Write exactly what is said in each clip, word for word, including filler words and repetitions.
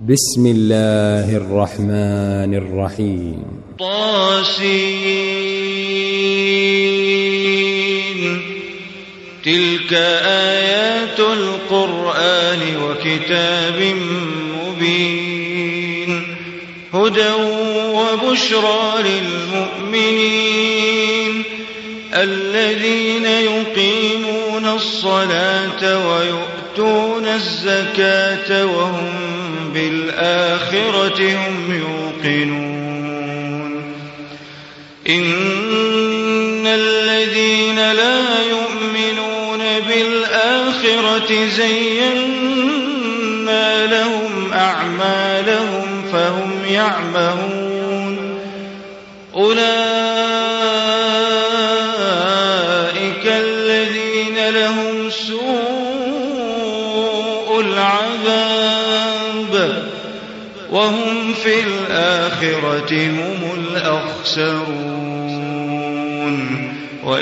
بسم الله الرحمن الرحيم. طاسين. تلك آيات القرآن وكتاب مبين هدى وبشرى للمؤمنين الذين يقيمون الصلاة ويؤتون الزكاة وهم بالآخرة هم يوقنون. إن الذين لا يؤمنون بالآخرة زينا لهم أعمالهم فهم يعمهون. أولئك الذين لهم سوء العذاب وهم في الآخرة هم الأخسرون.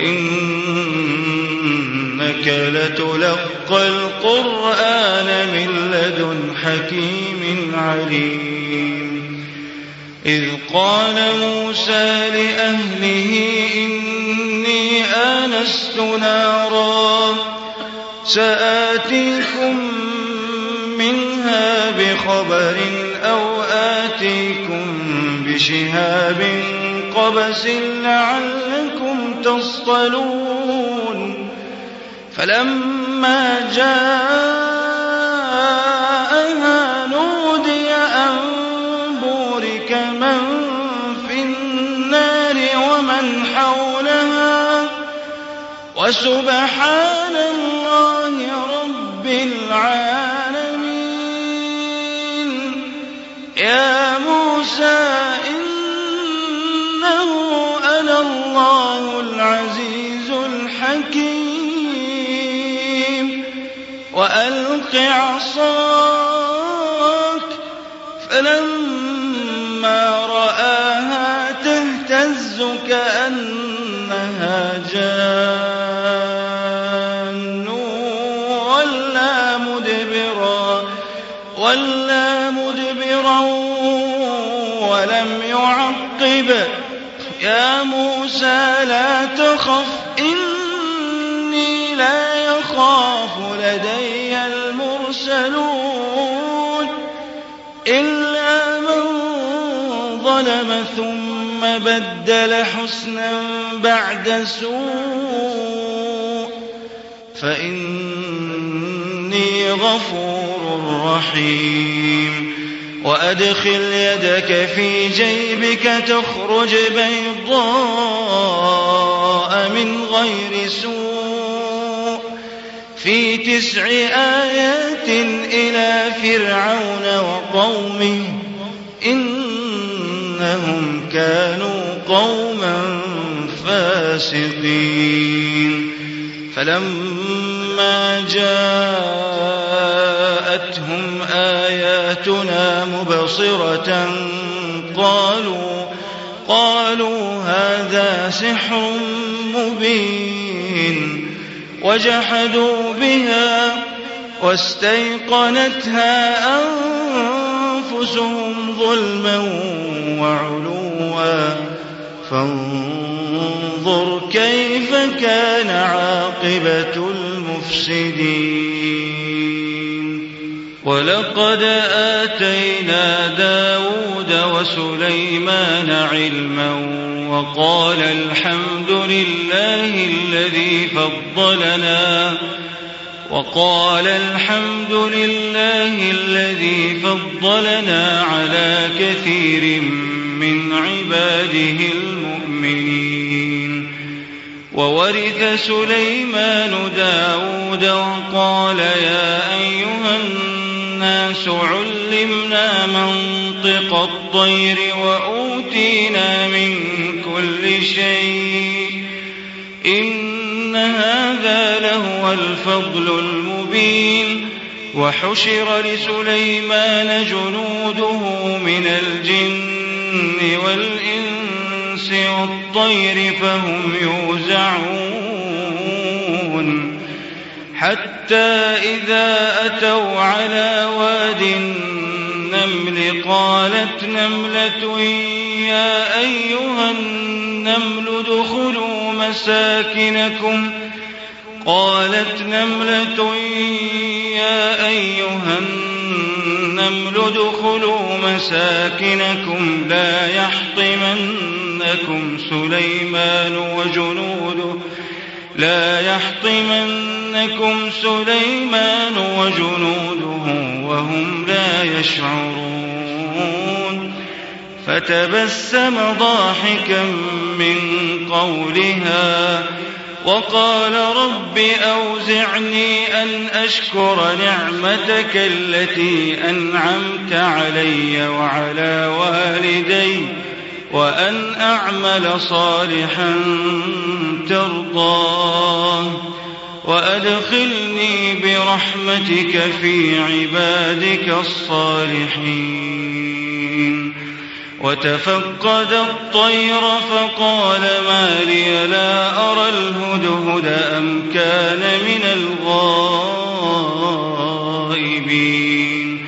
وإنك لتلقى القرآن من لدن حكيم عليم. إذ قال موسى لأهله إني آنست نارا سآتيكم منها بخبر أو آتيكم بشهاب قبس لعلكم تصطلون. فلما جاءها نودي أن بورك من في النار ومن حولها وسبحان الله رب العالمين. يا موسى إنه أنا الله العزيز الحكيم وألق عصاك. فلما رآها تهتز كأنها جان ولا مدبرا ولا مدبرا ولم يعقب. يا موسى لا تخف إني لا يخاف لدي المرسلون إلا من ظلم ثم بدل حسنا بعد سوء فإني غفور رحيم. وأدخل يدك في جيبك تخرج بيضاء من غير سوء في تسع آيات إلى فرعون وقومه إنهم كانوا قوما فاسقين. فلما جاءتهم آياتنا مبصرة قالوا قالوا هذا سحر مبين وجحدوا بها واستيقنتها أنفسهم ظلما وعلوا فانظر كيف كان عاقبة المفسدين. ولقد آتينا داود وسليمان علما وقال الحمد لله الذي فضلنا وقال الحمد لله الذي فضلنا على كثير من عباده المؤمنين. وورث سليمان داود وقال يا أيها الناس علمنا منطق الطير وأوتينا من كل شيء إن هذا لهو الفضل المبين. وحشر لسليمان جنوده من الجن والإنس والطير فهم يوزعون حتى إذا أتوا على واد النمل قالت نملة يا أيها النمل ادخلوا مساكنكم قالت نملة يا أيها النمل ادخلوا مساكنكم لا يحطمنكم سليمان وجنوده لا يحطمنكم سليمان وجنوده وهم لا يشعرون فتبسم ضاحكا من قولها وقال رب أوزعني أن أشكر نعمتك التي أنعمت علي وعلى والدي وأن أعمل صالحا ترضاه وأدخلني برحمتك في عبادك الصالحين وتفقد الطير فقال ما لي لا أرى الهدهد أم كان من الغائبين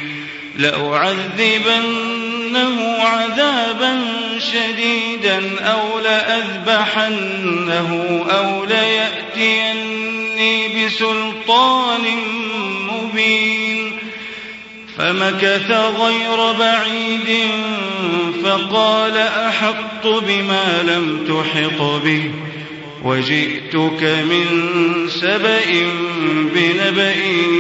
لأعذبنه عذابا شديدا أو لأذبحنه أو ليأتيني بسلطان مبين فمكث غير بعيد فقال أحطت بما لم تحط به وجئتك من سبأ بنبأ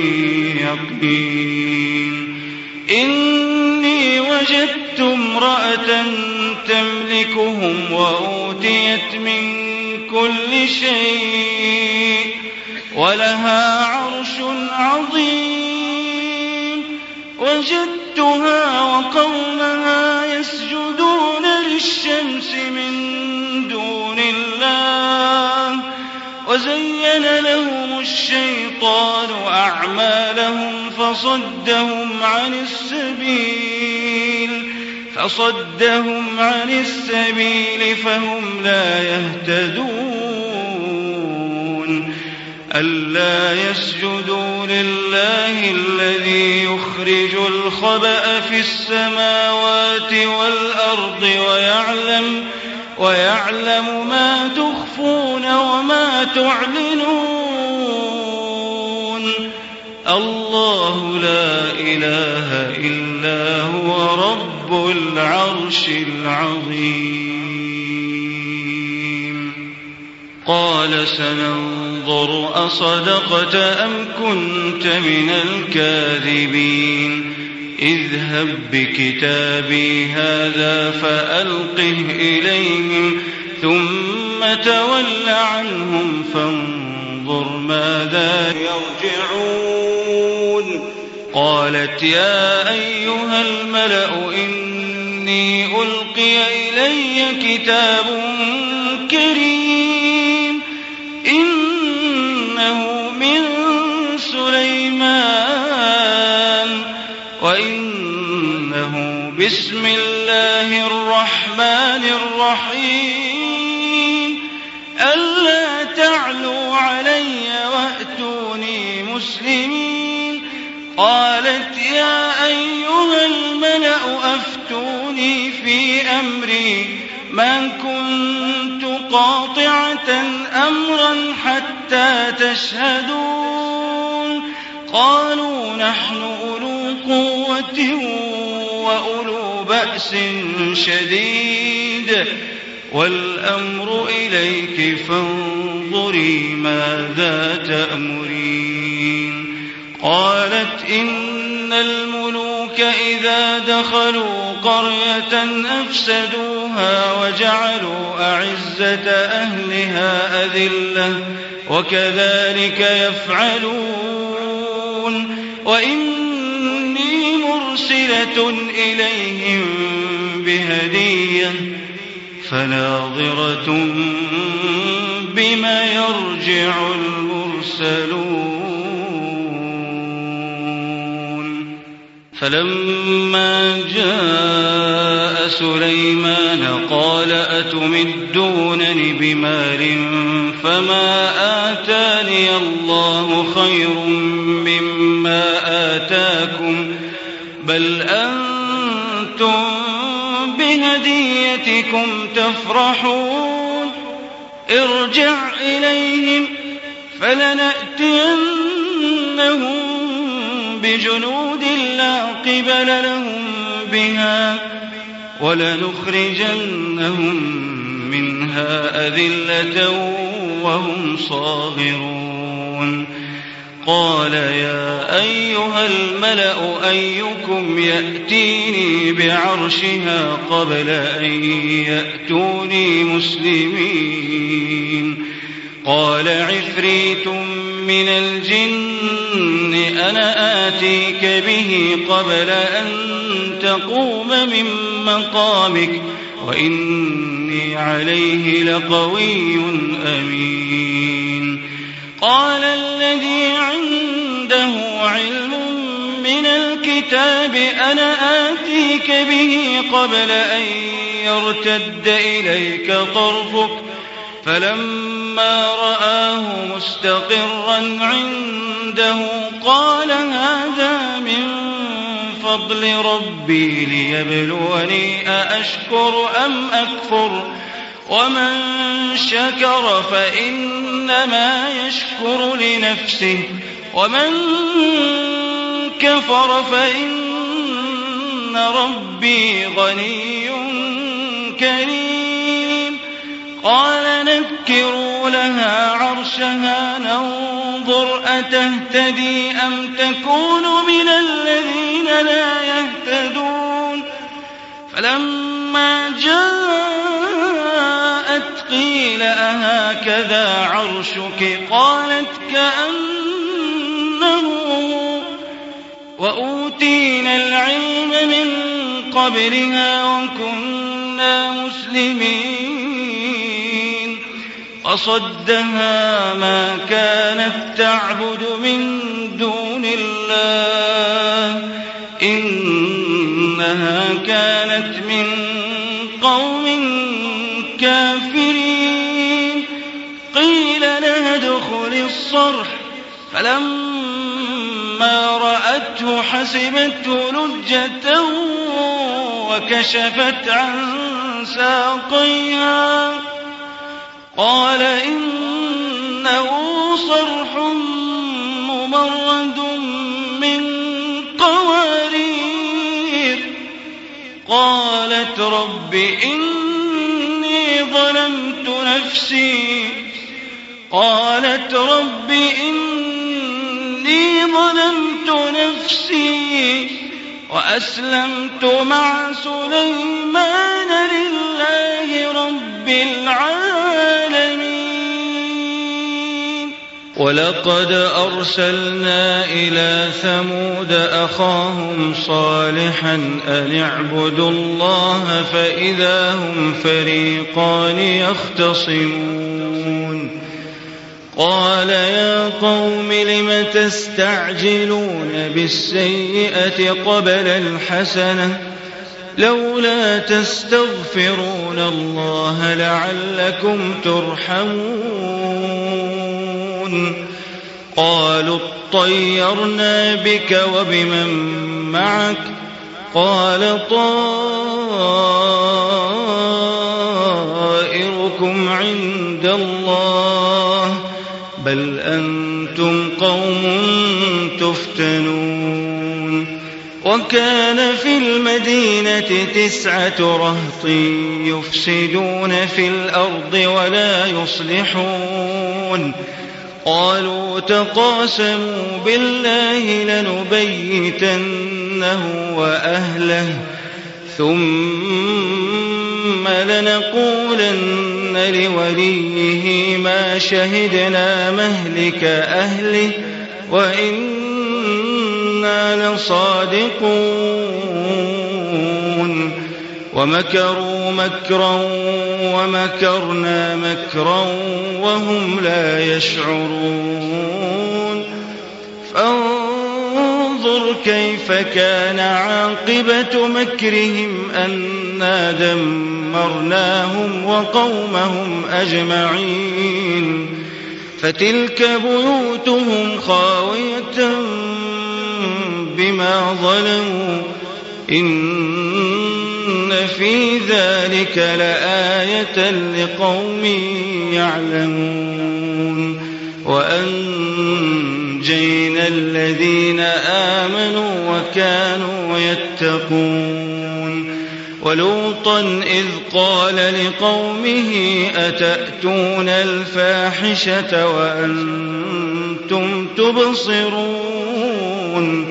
يقين إني وجدت امرأة تملكهم وأوتيت من كل شيء ولها عرش عظيم وجدتها وقومها يسجدون للشمس من دون الله وزين لهم الشيطان أعمالهم فصدهم عن السبيل فصدهم عن السبيل فهم لا يهتدون ألا يسجدوا لله الذي يخرج الخبأ في السماوات والأرض ويعلم ويعلم ما تخفون وما تعلنون الله لا إله إلا هو رب العرش العظيم قال سننظر أصدقت أم كنت من الكاذبين اذهب بكتابي هذا فألقه إليهم ثم تول عنهم فانظر ماذا يرجعون قالت يا أيها الملأ إني ألقي إلي كتاب كريم إنه من سليمان وإنه بسم الله الرحمن الرحيم ألا تعلوا علي وأتوني مسلمين قالت يا أيها الملأ أفتوني في أمري ما كنت قاطعة أمرا حتى تشهدون قالوا نحن أولو قوة وأولو بأس شديد والأمر إليك فانظري ماذا تأمرين قالت إن الملوك إذا دخلوا قرية أفسدوها وجعلوا أعزة أهلها أذلة وكذلك يفعلون وإني مرسلة إليهم بهدية فناظرة بما يرجع المرسلون فلما جاء سليمان قال أتمدونني بمال فما آتاني الله خير مما آتاكم بل أنتم بهديتكم تفرحون ارجع إليهم فلنأتينهم بجنود لا قبل لهم بها ولنخرجنهم منها أذلة وهم صاغرون قال يا أيها الملأ أيكم يأتيني بعرشها قبل أن يأتوني مسلمين قال عفريت من الجن أنا آتيك به قبل أن تقوم من مقامك وإني عليه لقوي أمين قال الذي عنده علم من الكتاب أنا آتيك به قبل أن يرتد إليك طرفك فلما رآه مستقرا عنده قال هذا من فضل ربي ليبلوني أأشكر أم أكفر ومن شكر فإنما يشكر لنفسه ومن كفر فإن ربي غني كريم قال نكروا لها عرشها ننظر أتهتدي أم تكون من الذين لا يهتدون فلما جاءت قيل أهكذا عرشك قالت كأنه وأوتينا العلم من قبلها وكنا مسلمين فصدها ما كانت تعبد من دون الله إنها كانت من قوم كافرين قيل لها ادخل الصرح فلما رأته حسبته لجة وكشفت عن ساقيها قال إنه صرح ممرد من قوارير قالت رب إني ظلمت نفسي قالت رب إني ظلمت نفسي وأسلمت مع سليمان لله رب العالمين ولقد أرسلنا إلى ثمود أخاهم صالحا أن اعبدوا الله فإذا هم فريقان يختصمون قال يا قوم لم تستعجلون بالسيئة قبل الحسنة لولا تستغفرون الله لعلكم ترحمون قالوا اطيرنا بك وبمن معك قال طائركم عند الله بل أنتم قوم تفتنون وكان في المدينة تسعة رهط يفسدون في الأرض ولا يصلحون قالوا تقاسموا بالله لنبيتنه وأهله ثم لنقولن لوليه ما شهدنا مهلك أهله وإنا لصادقون ومكروا مكرا ومكرنا مكرا وهم لا يشعرون فانظر كيف كان عاقبة مكرهم أنا دمرناهم وقومهم أجمعين فتلك بيوتهم خاوية بما ظلموا إن في ذلك لآية لقوم يعلمون وأنجينا الذين آمنوا وكانوا يتقون ولوطا إذ قال لقومه أتأتون الفاحشة وأنتم تبصرون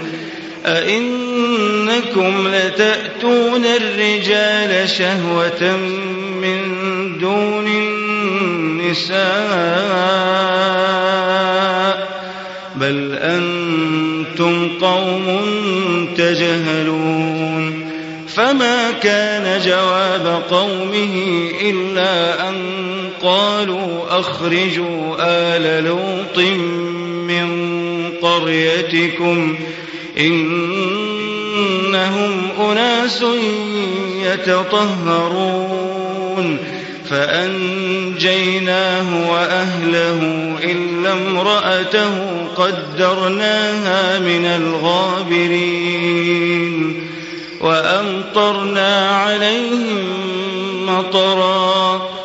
أئنكم لتأتون الرجال شهوة من دون النساء بل أنتم قوم تجهلون فما كان جواب قومه إلا أن قالوا أخرجوا آل لوط من قريتكم إنهم أناس يتطهرون فأنجيناه وأهله إلا امرأته قدرناها من الغابرين وأمطرنا عليهم مطرا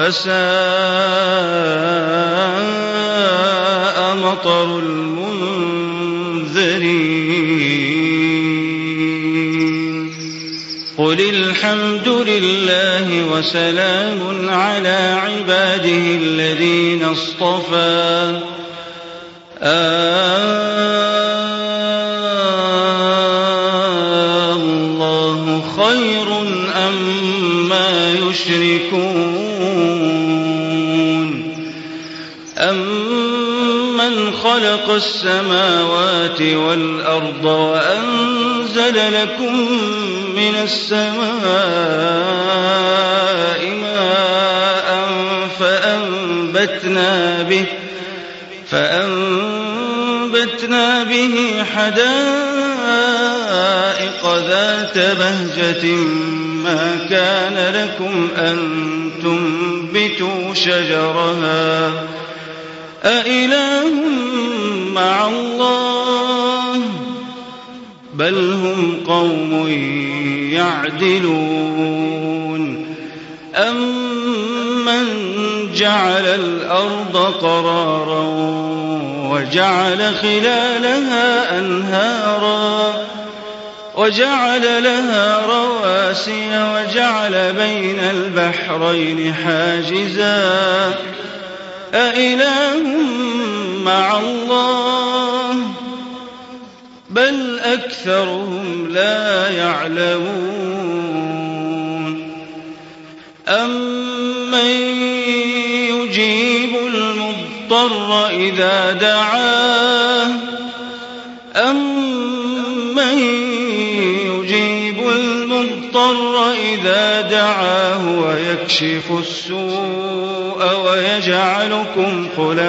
فساء مطر المنذرين قل الحمد لله وسلام على عباده الذين اصطفى الله خير أما يشركون أمن خلق السماوات والأرض وأنزل لكم من السماء ماء فأنبتنا به فأنبتنا به حدائق ذات بهجة ما كان لكم أن تنبتوا شجرها أإله مع الله بل هم قوم يعدلون أمن جعل الأرض قرارا وجعل خلالها أنهارا وجعل لها رواسي وجعل بين البحرين حاجزا أإله مع الله بل أكثرهم لا يعلمون أمن يجيب المضطر إذا دعاه أمن يجيب المضطر إذا دعاه ويكشف السوء ويجعلكم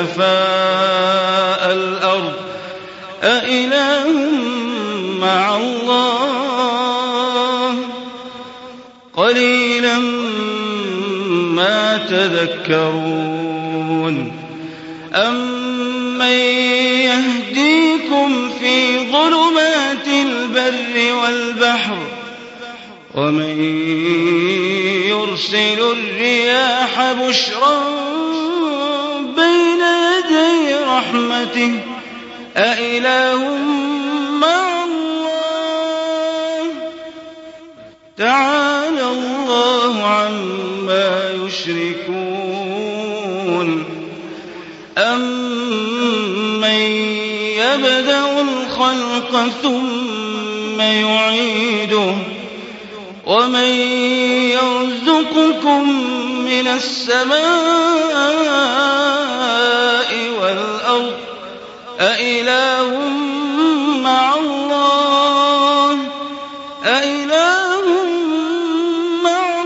خلفاء الأرض أإله مع الله قليلا ما تذكرون أمن يهديكم في ظلمات البر والبحر ومن يرسل الرياح بشرا بين يدي رحمته أإله مع الله تعالى الله عما يشركون أمن يبدأ الخلق ثم يعيده ومن يرزقكم من السماء والأرض أإله مع الله أإله مع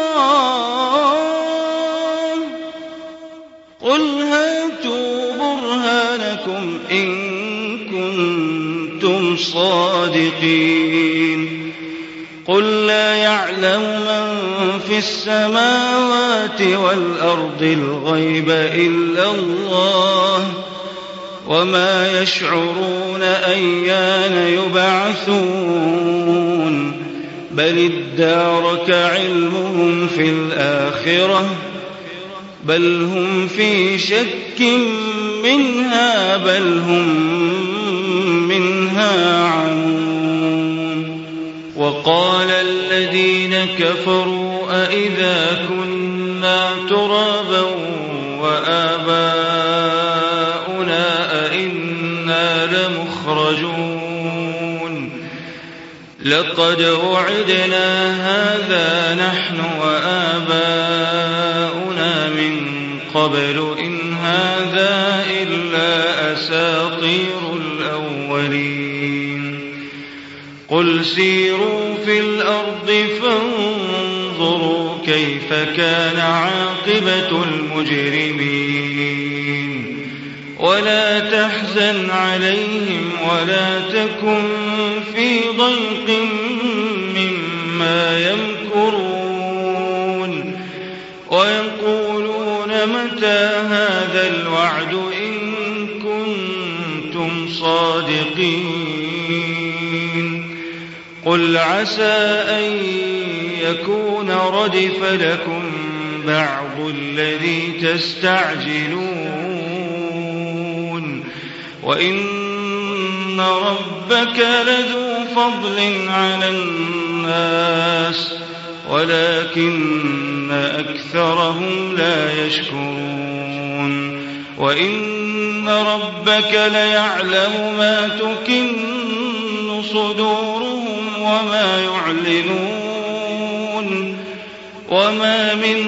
الله قل هاتوا برهانكم إن كنتم صادقين قل لا يعلم من في السماوات والأرض الغيب إلا الله وما يشعرون أيان يبعثون بل ادارك علمهم في الآخرة بل هم في شك منها بل هم منها عمون. وقال الذين كفروا أئذا كنا ترابا وآباؤنا أئنا لمخرجون لقد وعدنا هذا نحن وآباؤنا من قبل إن هذا إلا أساطير الأولين. قل سيروا في الأرض فانظروا كيف كان عاقبة المجرمين ولا تحزن عليهم ولا تكن في ضيق مما يمكرون ويقولون متى هذا الوعد إن كنتم صادقين. قل عسى أن يكون ردف لكم بعض الذي تستعجلون وإن ربك لذو فضل على الناس ولكن أكثرهم لا يشكرون. وإن ربك ليعلم ما تكن صدورهم وما يعلنون وما من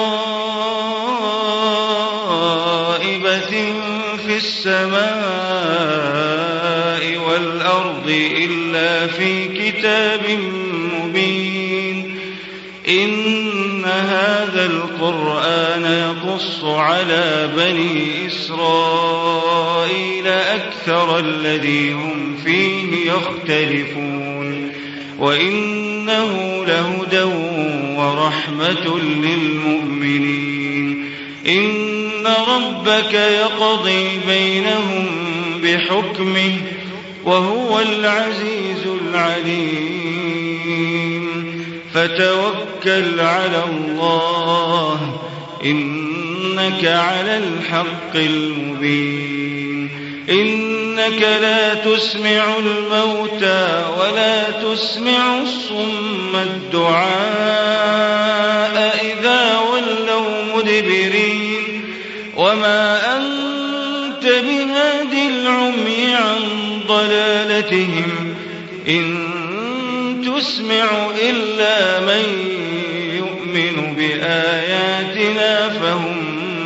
غائبة في السماء والأرض إلا في كتاب مبين. إن هذا القرآن يقص على بني إسرائيل أكثر الذي هم فيه يختلفون وإنه لهدى ورحمة للمؤمنين. إن ربك يقضي بينهم بحكمه وهو العزيز العليم. فتوكل على الله إنك على الحق المبين. إنك لا تسمع الموتى ولا تسمع الصم الدعاء إذا ولوا مدبرين وما أنت بهادي العمي عن ضلالتهم إن تسمع إلا من يؤمن بآياتنا فهم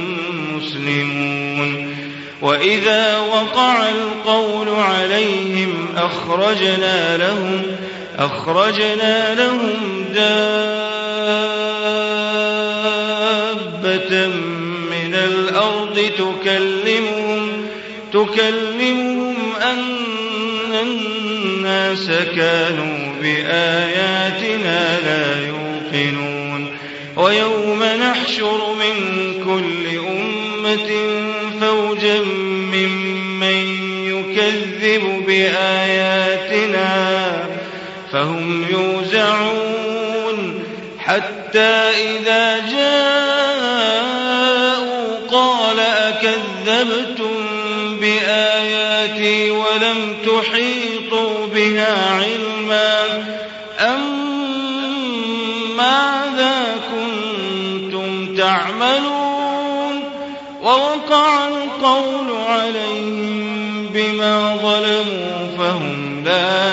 مسلمون. وإذا وقع القول عليهم أخرجنا لهم أخرجنا لهم دابة من الأرض تكلمهم تكلمهم أن الناس كانوا بآياتنا لا يوقنون. ويوم نحشر من كل أمة فوجا ممن يكذب بآياتنا فهم يوزعون حتى إذا جاءوا قال أكذبتم بآياتي ولم تحيطوا بها علما أم ماذا كنتم تعملون. ووقع القول عليهم بما ظلموا فهم لا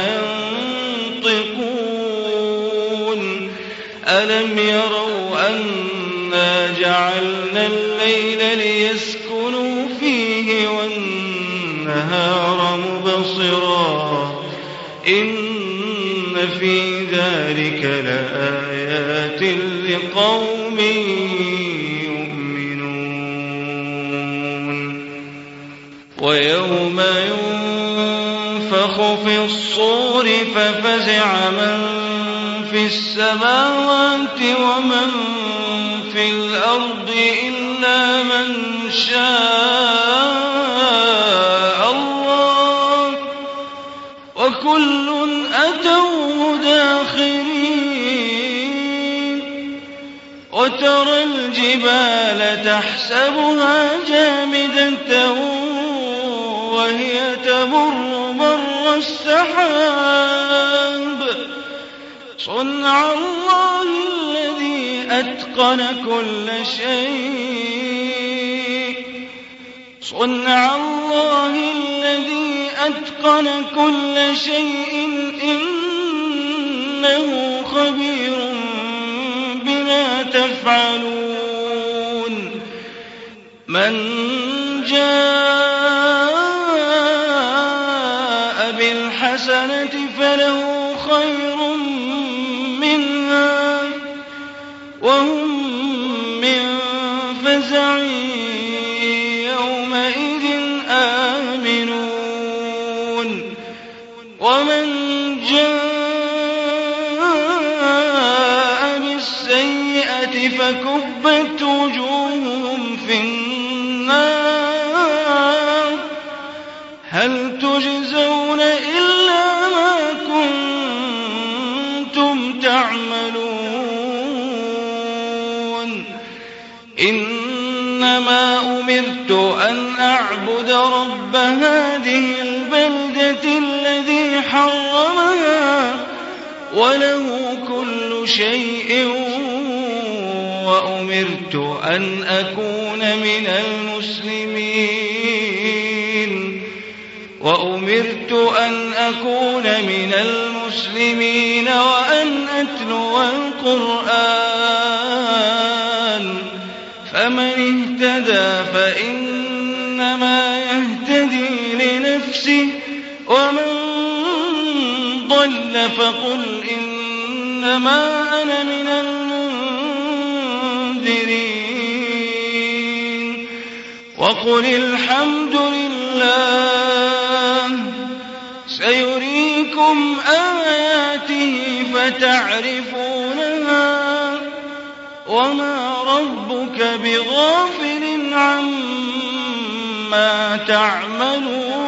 ينطقون. ألم يروا أنا جعلنا الليل ليسكنوا فيه والنهار مبصرا إن في ذلك لآيات لقوم يؤمنون. ويوم ينفخ في الصور ففزع من في السماوات ومن في الأرض إلا من شاء الله وكل أتوه داخرين. وترى الجبال تحسبها جامدة وهي تمر مر السحاب صنع الله الذي أتقن كل شيء صنع الله الذي أتقن كل شيء إنه خبير بما تفعلون من جاء بالحسنة فله خير منها وهم من فزع يومئذ آمنون ومن جاء بالسيئة فكبت وجوههم في النار هل تجزون إلا ما كنتم تعملون إنما أمرت أن أعبد رب هذه البلدة الذي حرمها وله كل شيء وأمرت أن أكون من المسلمين وأمرت أن أكون من المسلمين وأن أتلو القرآن فمن اهتدى فإنما يهتدي لنفسه ومن ضل فقل إنما أنا من المنذرين وقل الحمد لله سيريكم آياته فتعرفونها وما ربك بغافل عما تعملون